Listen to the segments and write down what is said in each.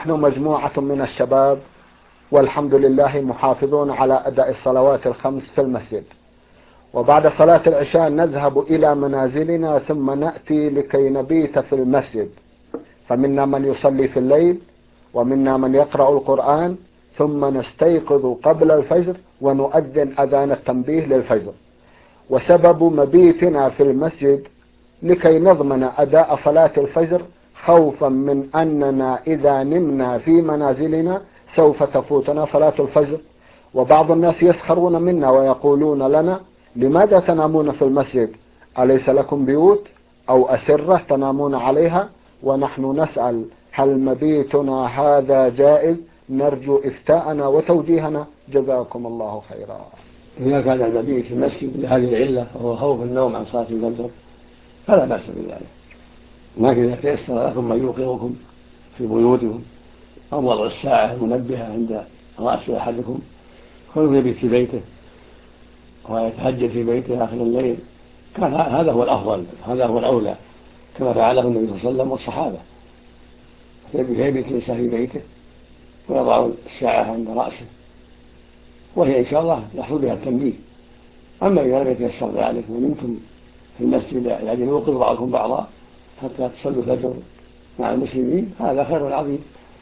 نحن مجموعة من الشباب والحمد لله محافظون على أداء الصلوات الخمس في المسجد، وبعد صلاة العشاء نذهب إلى منازلنا ثم نأتي لكي نبيت في المسجد، فمنا من يصلي في الليل ومنا من يقرأ القرآن، ثم نستيقظ قبل الفجر ونؤذن أذان التنبيه للفجر. وسبب مبيتنا في المسجد لكي نضمن أداء صلاة الفجر خوفا من أننا إذا نمنا في منازلنا سوف تفوتنا صلاة الفجر. وبعض الناس يسخرون منا ويقولون لنا: لماذا تنامون في المسجد؟ أليس لكم بيوت أو أسرة تنامون عليها؟ ونحن نسأل: هل مبيتنا هذا جائز؟ نرجو إفتاءنا وتوجيهنا، جزاكم الله خيرا. إذا كان المبيت في المسجد لهذه العلة وهو خوف النوم عن صلاة الفجر فلا بأس بذلك، لكن إذا تيسر لكم من يوقظكم في بيوتكم أو وضع الساعة المنبهة عند رأس أحدكم كونه يبيت في بيته ويتهجد في بيته آخر الليل، كان هذا هو الأفضل، هذا هو الأولى، كما فعله النبي صلى الله عليه وسلم والصحابة. يبيت الإنسان في بيته ويضع الساعة عند رأسه، وهي إن شاء الله يحصل بها التنبيه. أما إذا لم يتيسر ذلك ونمتم في المسجد يعني يوقظ بعضكم بعضا حتى تصلوا الفجر مع المسلمين، هذا خير عظيم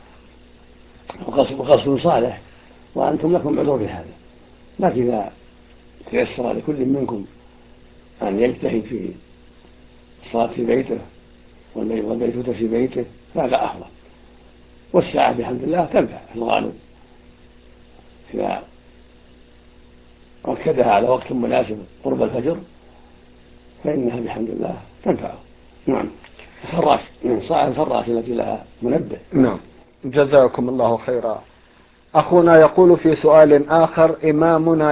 وقصد صالح، وأنتم لكم عذر بهذا. لكن إذا تيسر لكل منكم أن يجتهد في الصلاة في بيته والبيتوتة في بيته فهذا أفضل. والساعة بحمد الله تنفع في الغالب إذا ركدها على وقت مناسب قرب الفجر فإنها بحمد الله تنفعه. نعم. صاع الفراش التي لها منبه. نعم، جزاكم الله خيرا. أخونا يقول في سؤال آخر: إمامنا